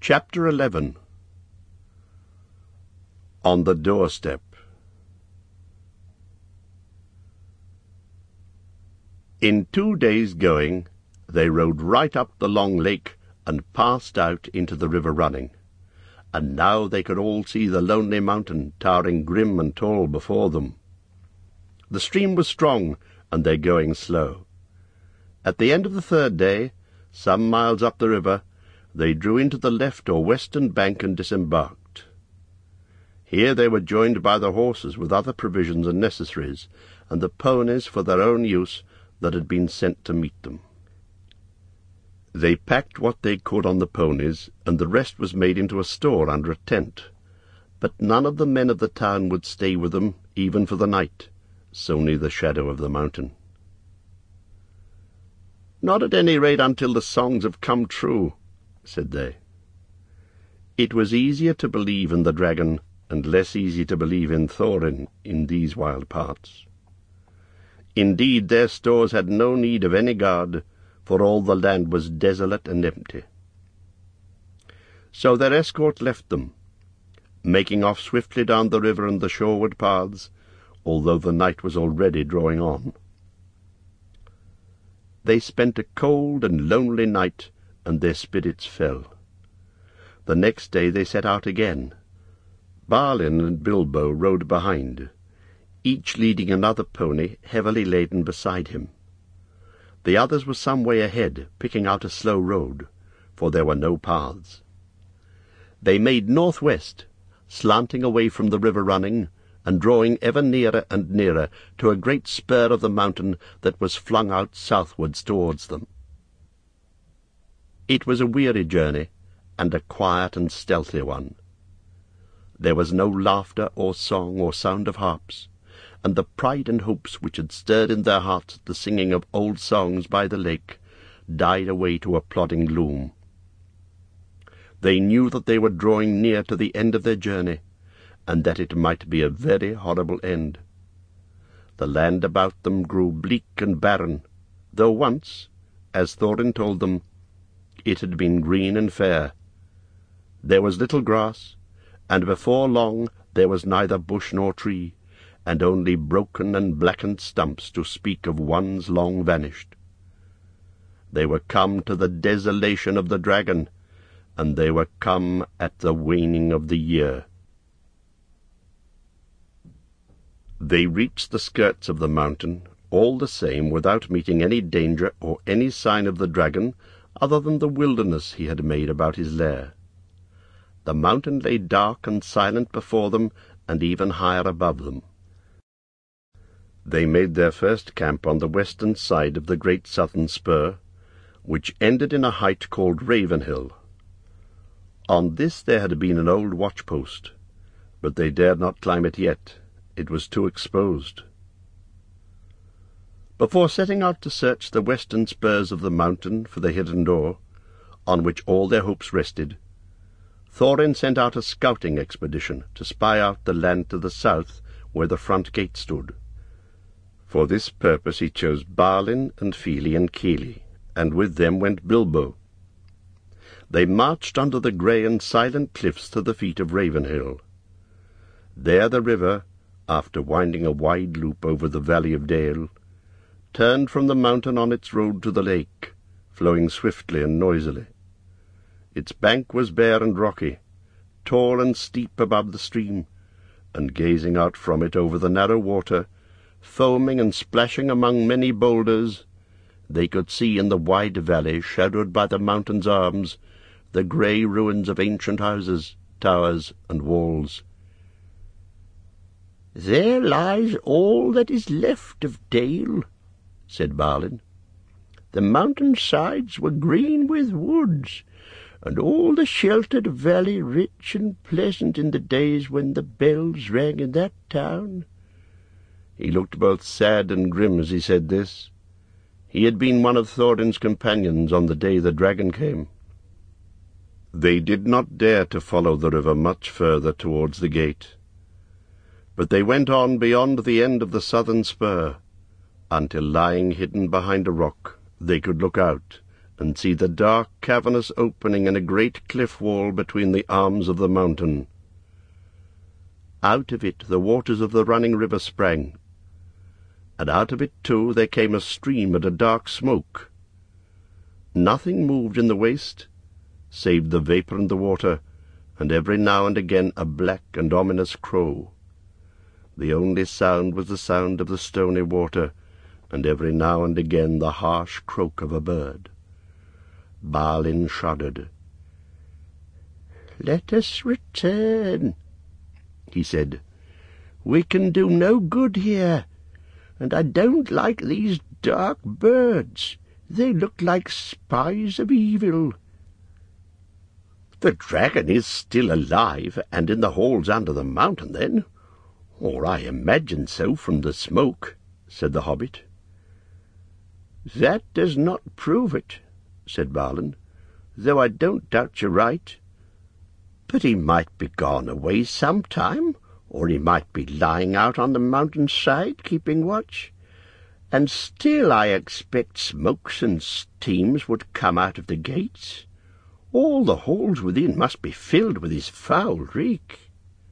Chapter 11. On the Doorstep. In 2 days' going, they rode right up the long lake and passed out into the river running, and now they could all see the lonely mountain towering grim and tall before them. The stream was strong, and their going slow. At the end of the 3rd day, some miles up the river, they drew into the left or western bank and disembarked. Here they were joined by the horses with other provisions and necessaries, and the ponies for their own use that had been sent to meet them. They packed what they could on the ponies, and the rest was made into a store under a tent. But none of the men of the town would stay with them, even for the night, so near the shadow of the mountain. "Not at any rate until the songs have come true," said they. It was easier to believe in the dragon, and less easy to believe in Thorin in these wild parts. Indeed, their stores had no need of any guard, for all the land was desolate and empty. So their escort left them, making off swiftly down the river and the shoreward paths, although the night was already drawing on. They spent a cold and lonely night, and their spirits fell. The next day they set out again. Balin and Bilbo rode behind, each leading another pony heavily laden beside him. The others were some way ahead, picking out a slow road, for there were no paths. They made northwest, slanting away from the river running, and drawing ever nearer and nearer to a great spur of the mountain that was flung out southwards towards them. It was a weary journey, and a quiet and stealthy one. There was no laughter or song or sound of harps, and the pride and hopes which had stirred in their hearts at the singing of old songs by the lake died away to a plodding gloom. They knew that they were drawing near to the end of their journey, and that it might be a very horrible end. The land about them grew bleak and barren, though once, as Thorin told them, it had been green and fair. There was little grass, and before long there was neither bush nor tree, and only broken and blackened stumps to speak of ones long vanished. They were come to the desolation of the dragon, and they were come at the waning of the year. They reached the skirts of the mountain, all the same without meeting any danger or any sign of the dragon other than the wilderness he had made about his lair. The mountain lay dark and silent before them, and even higher above them. They made their first camp on the western side of the great southern spur, which ended in a height called Ravenhill. On this there had been an old watch-post, but they dared not climb it yet. It was too exposed. Before setting out to search the western spurs of the mountain for the hidden door, on which all their hopes rested, Thorin sent out a scouting expedition to spy out the land to the south where the front gate stood. For this purpose he chose Balin and Fili and Kili, and with them went Bilbo. They marched under the grey and silent cliffs to the feet of Ravenhill. There the river, after winding a wide loop over the valley of Dale, turned from the mountain on its road to the lake, flowing swiftly and noisily. Its bank was bare and rocky, tall and steep above the stream, and gazing out from it over the narrow water, foaming and splashing among many boulders, they could see in the wide valley, shadowed by the mountain's arms, the grey ruins of ancient houses, towers, and walls. "There lies all that is left of Dale," said Balin. "The mountain sides were green with woods, and all the sheltered valley rich and pleasant in the days when the bells rang in that town." He looked both sad and grim as he said this. He had been one of Thorin's companions on the day the dragon came. They did not dare to follow the river much further towards the gate, but they went on beyond the end of the southern spur, until, lying hidden behind a rock, they could look out and see the dark cavernous opening in a great cliff wall between the arms of the mountain. Out of it the waters of the running river sprang, and out of it too there came a stream and a dark smoke. Nothing moved in the waste, save the vapour and the water, and every now and again a black and ominous crow. The only sound was the sound of the stony water, and every now and again the harsh croak of a bird. Balin shuddered. "Let us return," he said. "We can do no good here, and I don't like these dark birds. They look like spies of evil." "The dragon is still alive, and in the halls under the mountain, then? Or I imagine so from the smoke," said the hobbit. "That does not prove it," said Balin, "though I don't doubt you're right. But he might be gone away some time, or he might be lying out on the mountain side keeping watch. And still I expect smokes and steams would come out of the gates. All the halls within must be filled with his foul reek."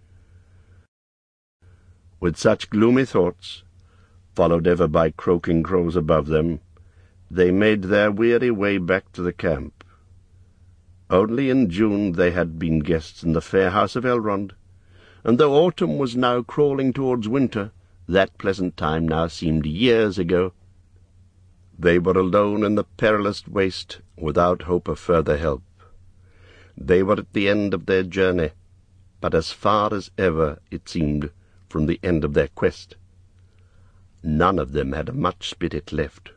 With such gloomy thoughts, followed ever by croaking crows above them, they made their weary way back to the camp. Only in June they had been guests in the fair house of Elrond, and though autumn was now crawling towards winter, that pleasant time now seemed years ago. They were alone in the perilous waste, without hope of further help. They were at the end of their journey, but as far as ever, it seemed, from the end of their quest. None of them had much spirit left.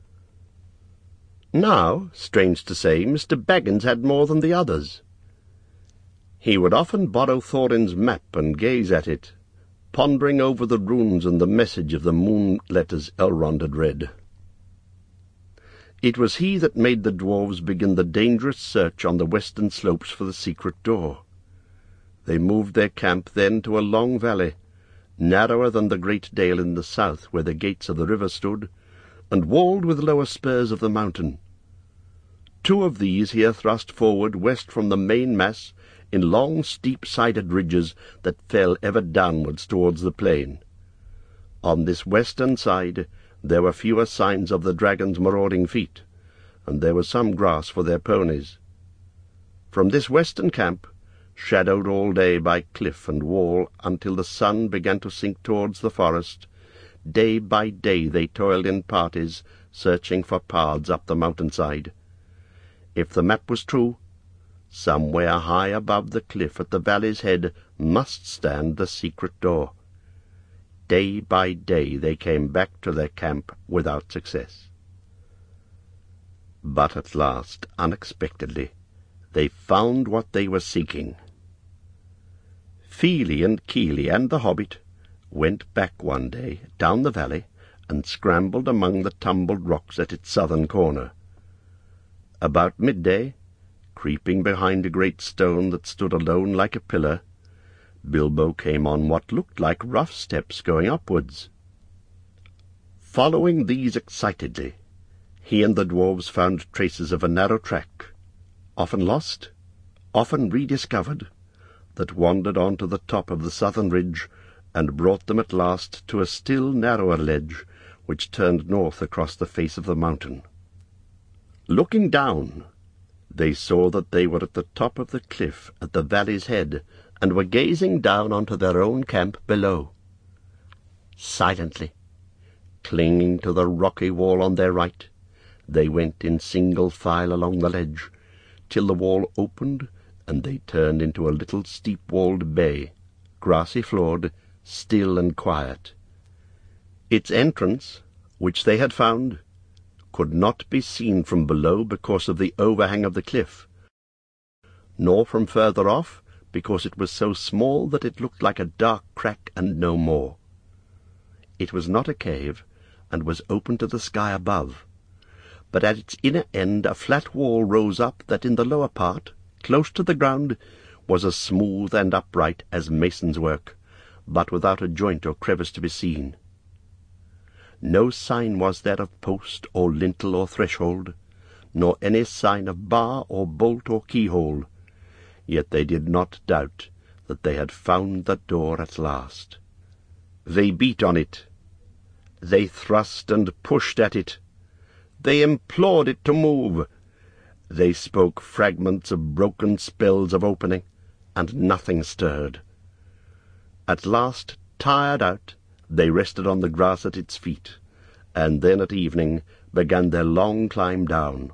Now, strange to say, Mr. Baggins had more than the others. He would often borrow Thorin's map and gaze at it, pondering over the runes and the message of the moon letters Elrond had read. It was he that made the dwarves begin the dangerous search on the western slopes for the secret door. They moved their camp then to a long valley, narrower than the great dale in the south where the gates of the river stood, and walled with lower spurs of the mountain. Two of these here thrust forward west from the main mass in long steep-sided ridges that fell ever downwards towards the plain. On this western side there were fewer signs of the dragon's marauding feet, and there was some grass for their ponies. From this western camp, shadowed all day by cliff and wall until the sun began to sink towards the forest, day by day they toiled in parties, searching for paths up the mountainside. If the map was true, somewhere high above the cliff at the valley's head must stand the secret door. Day by day they came back to their camp without success. But at last, unexpectedly, they found what they were seeking. Fili and Kili and the hobbit went back one day down the valley and scrambled among the tumbled rocks at its southern corner. About midday, creeping behind a great stone that stood alone like a pillar, Bilbo came on what looked like rough steps going upwards. Following these excitedly, he and the dwarves found traces of a narrow track, often lost, often rediscovered, that wandered on to the top of the southern ridge and brought them at last to a still narrower ledge which turned north across the face of the mountain. Looking down, they saw that they were at the top of the cliff at the valley's head, and were gazing down onto their own camp below. Silently, clinging to the rocky wall on their right, they went in single file along the ledge, till the wall opened, and they turned into a little steep-walled bay, grassy-floored, still and quiet. Its entrance, which they had found, could not be seen from below because of the overhang of the cliff, nor from further off because it was so small that it looked like a dark crack and no more. It was not a cave, and was open to the sky above, but at its inner end a flat wall rose up that in the lower part, close to the ground, was as smooth and upright as mason's work, but without a joint or crevice to be seen. No sign was there of post or lintel or threshold, nor any sign of bar or bolt or keyhole, yet they did not doubt that they had found the door at last. They beat on it. They thrust and pushed at it. They implored it to move. They spoke fragments of broken spells of opening, and nothing stirred. At last, tired out, they rested on the grass at its feet, and then at evening began their long climb down.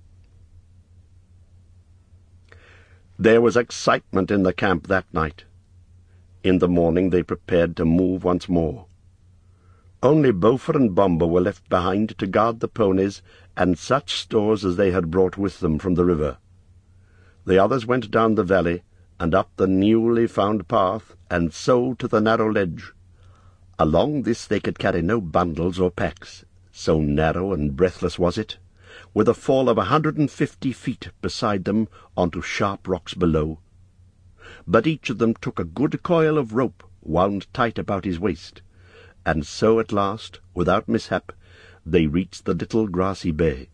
There was excitement in the camp that night. In the morning they prepared to move once more. Only Beaufort and Bomba were left behind to guard the ponies and such stores as they had brought with them from the river. The others went down the valley and up the newly found path, and so to the narrow ledge. Along this they could carry no bundles or packs, so narrow and breathless was it, with a fall of 150 feet beside them onto sharp rocks below. But each of them took a good coil of rope wound tight about his waist, and so at last, without mishap, they reached the little grassy bay.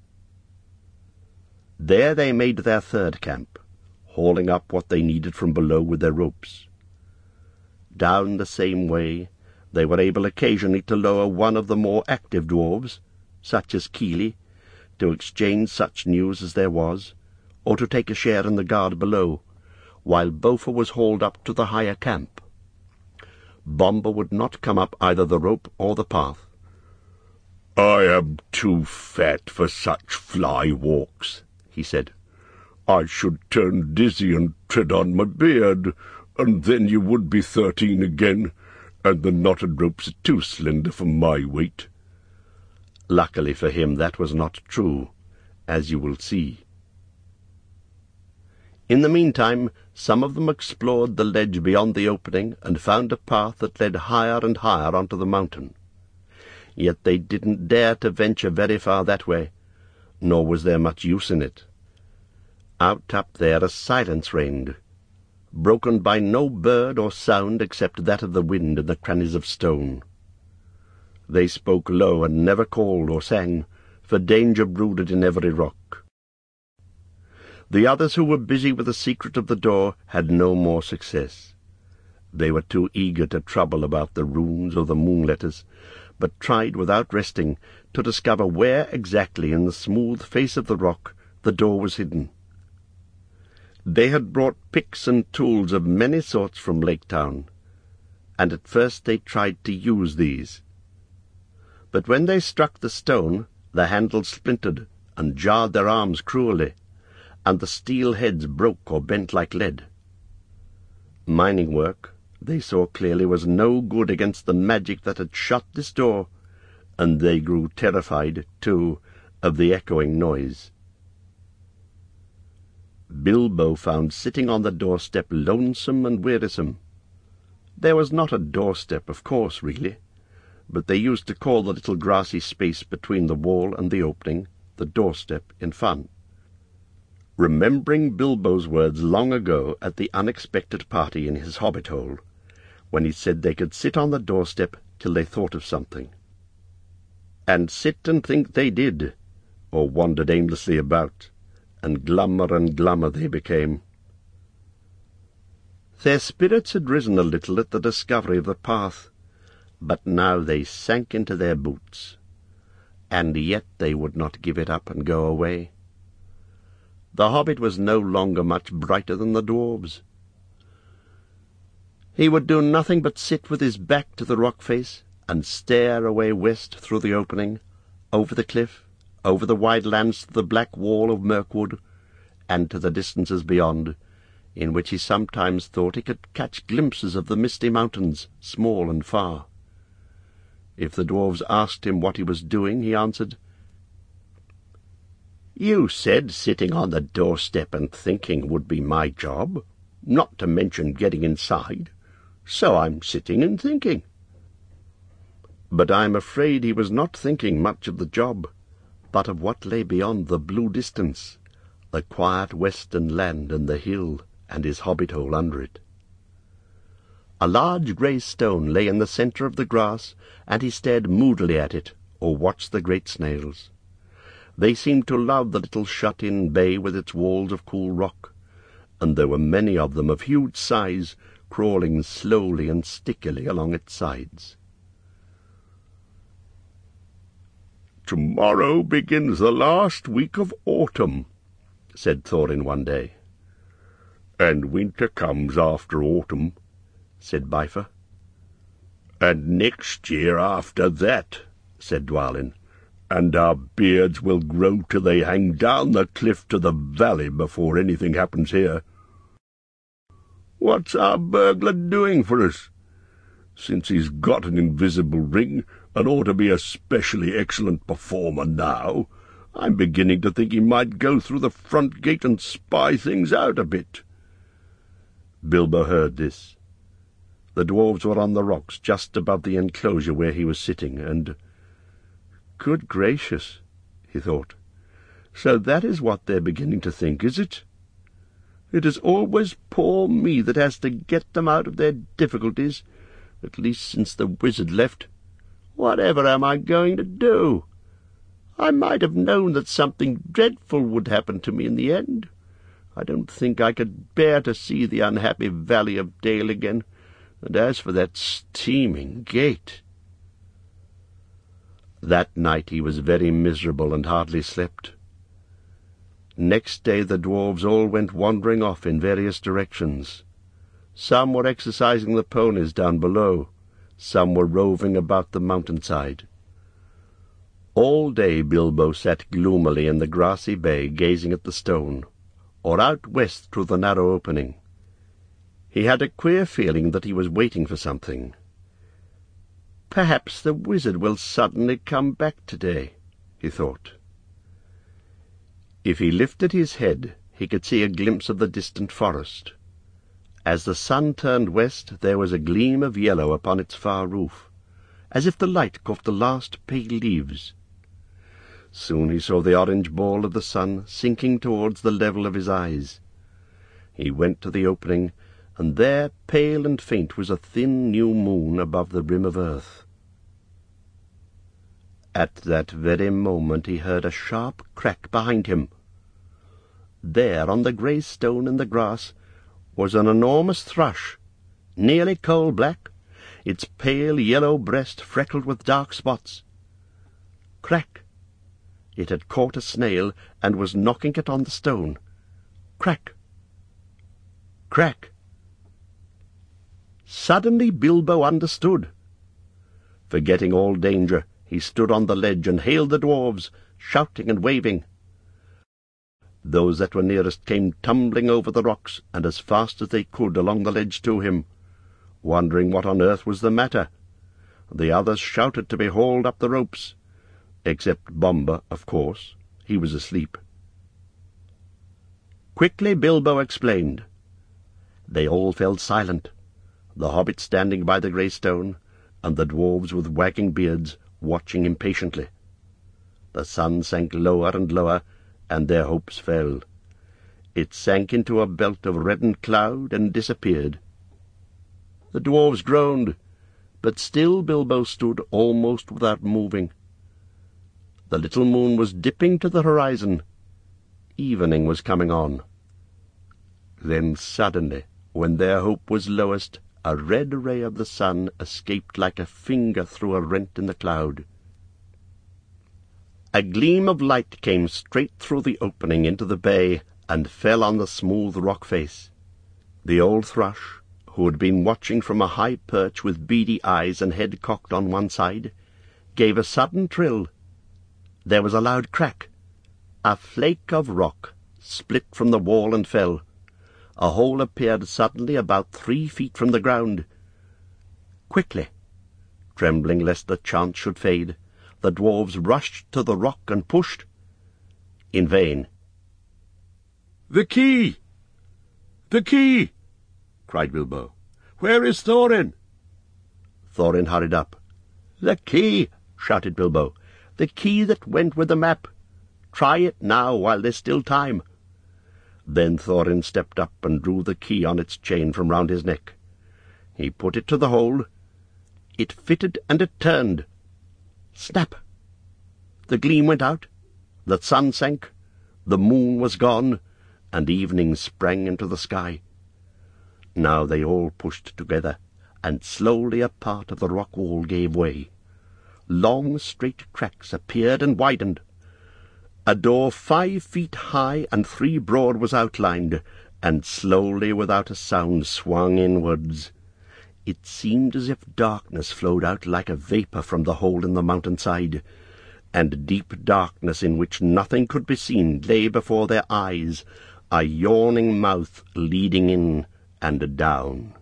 There they made their third camp, hauling up what they needed from below with their ropes. Down the same way they were able occasionally to lower one of the more active dwarves, such as Keely, to exchange such news as there was, or to take a share in the guard below, while Beaufort was hauled up to the higher camp. Bomba would not come up either the rope or the path. "I am too fat for such fly walks," he said. "I should turn dizzy and tread on my beard, and then you would be 13 again, and the knotted ropes are too slender for my weight." Luckily for him that was not true, as you will see. In the meantime, some of them explored the ledge beyond the opening and found a path that led higher and higher onto the mountain. Yet they didn't dare to venture very far that way, nor was there much use in it. Out up there a silence reigned, broken by no bird or sound except that of the wind in the crannies of stone. They spoke low and never called or sang, for danger brooded in every rock. The others who were busy with the secret of the door had no more success. They were too eager to trouble about the runes or the moon letters, but tried without resting to discover where exactly in the smooth face of the rock the door was hidden. They had brought picks and tools of many sorts from Lake Town, and at first they tried to use these. But when they struck the stone, the handles splintered and jarred their arms cruelly, and the steel heads broke or bent like lead. Mining work, they saw clearly, was no good against the magic that had shut this door, and they grew terrified, too, of the echoing noise. Bilbo found sitting on the doorstep lonesome and wearisome. There was not a doorstep, of course, really, but they used to call the little grassy space between the wall and the opening the doorstep in fun. Remembering Bilbo's words long ago at the unexpected party in his hobbit hole, when he said they could sit on the doorstep till they thought of something. And sit and think they did, or wandered aimlessly about, and glummer they became. Their spirits had risen a little at the discovery of the path, but now they sank into their boots, and yet they would not give it up and go away. The hobbit was no longer much brighter than the dwarves. He would do nothing but sit with his back to the rock face and stare away west through the opening, over the cliff, over the wide lands to the black wall of Mirkwood, and to the distances beyond, in which he sometimes thought he could catch glimpses of the misty mountains, small and far. If the dwarves asked him what he was doing, he answered, "You said sitting on the doorstep and thinking would be my job, not to mention getting inside, so I'm sitting and thinking." But I'm afraid he was not thinking much of the job, but of what lay beyond the blue distance, the quiet western land and the hill and his hobbit hole under it. A large grey stone lay in the centre of the grass, and he stared moodily at it, or watched the great snails. They seemed to love the little shut-in bay with its walls of cool rock, and there were many of them of huge size, crawling slowly and stickily along its sides. "Tomorrow begins the last week of autumn," said Thorin one day. "And winter comes after autumn," said Bifur. "And next year after that," said Dwalin, "and our beards will grow till they hang down the cliff to the valley before anything happens here. What's our burglar doing for us? Since he's got an invisible ring and ought to be a specially excellent performer now, I'm beginning to think he might go through the front gate and spy things out a bit." Bilbo heard this. The dwarves were on the rocks just above the enclosure where he was sitting, and "Good gracious," he thought, "so that is what they're beginning to think, is it? It is always poor me that has to get them out of their difficulties, at least since the wizard left. Whatever am I going to do? I might have known that something dreadful would happen to me in the end. I don't think I could bear to see the unhappy Valley of Dale again, and as for that steaming gate—" That night he was very miserable and hardly slept. Next day the dwarves all went wandering off in various directions. Some were exercising the ponies down below, some were roving about the mountainside. All day Bilbo sat gloomily in the grassy bay gazing at the stone, or out west through the narrow opening. He had a queer feeling that he was waiting for something. "Perhaps the wizard will suddenly come back today," he thought. If he lifted his head, he could see a glimpse of the distant forest. As the sun turned west, there was a gleam of yellow upon its far roof, as if the light caught the last pale leaves. Soon he saw the orange ball of the sun sinking towards the level of his eyes. He went to the opening, and there, pale and faint, was a thin new moon above the rim of earth. At that very moment he heard a sharp crack behind him. There, on the grey stone in the grass, was an enormous thrush, nearly coal-black, its pale yellow breast freckled with dark spots. Crack! It had caught a snail and was knocking it on the stone. Crack! Crack! Suddenly Bilbo understood. Forgetting all danger, he stood on the ledge and hailed the dwarves, shouting and waving. Those that were nearest came tumbling over the rocks and as fast as they could along the ledge to him, wondering what on earth was the matter. The others shouted to be hauled up the ropes, except Bomba, of course. He was asleep. Quickly Bilbo explained. They all fell silent, the hobbits standing by the grey stone, and the dwarves with wagging beards watching impatiently. The sun sank lower and lower, and their hopes fell. It sank into a belt of reddened cloud and disappeared. The dwarves groaned, but still Bilbo stood almost without moving. The little moon was dipping to the horizon. Evening was coming on. Then suddenly, when their hope was lowest, a red ray of the sun escaped like a finger through a rent in the cloud. A gleam of light came straight through the opening into the bay and fell on the smooth rock face. The old thrush, who had been watching from a high perch with beady eyes and head cocked on one side, gave a sudden trill. There was a loud crack. A flake of rock split from the wall and fell. A hole appeared suddenly about 3 feet from the ground. Quickly, trembling lest the chance should fade, the dwarves rushed to the rock and pushed. In vain. "The key! The key!" cried Bilbo. "Where is Thorin?" Thorin hurried up. "The key!" shouted Bilbo. "The key that went with the map. Try it now while there's still time." Then Thorin stepped up and drew the key on its chain from round his neck. He put it to the hole. It fitted and it turned. Snap! The gleam went out. The sun sank, the moon was gone, and evening sprang into the sky. Now they all pushed together, and slowly a part of the rock wall gave way. Long straight cracks appeared and widened. A door 5 feet high and 3 broad was outlined, and slowly, without a sound, swung inwards. It seemed as if darkness flowed out like a vapour from the hole in the mountainside, and deep darkness in which nothing could be seen lay before their eyes, a yawning mouth leading in and down.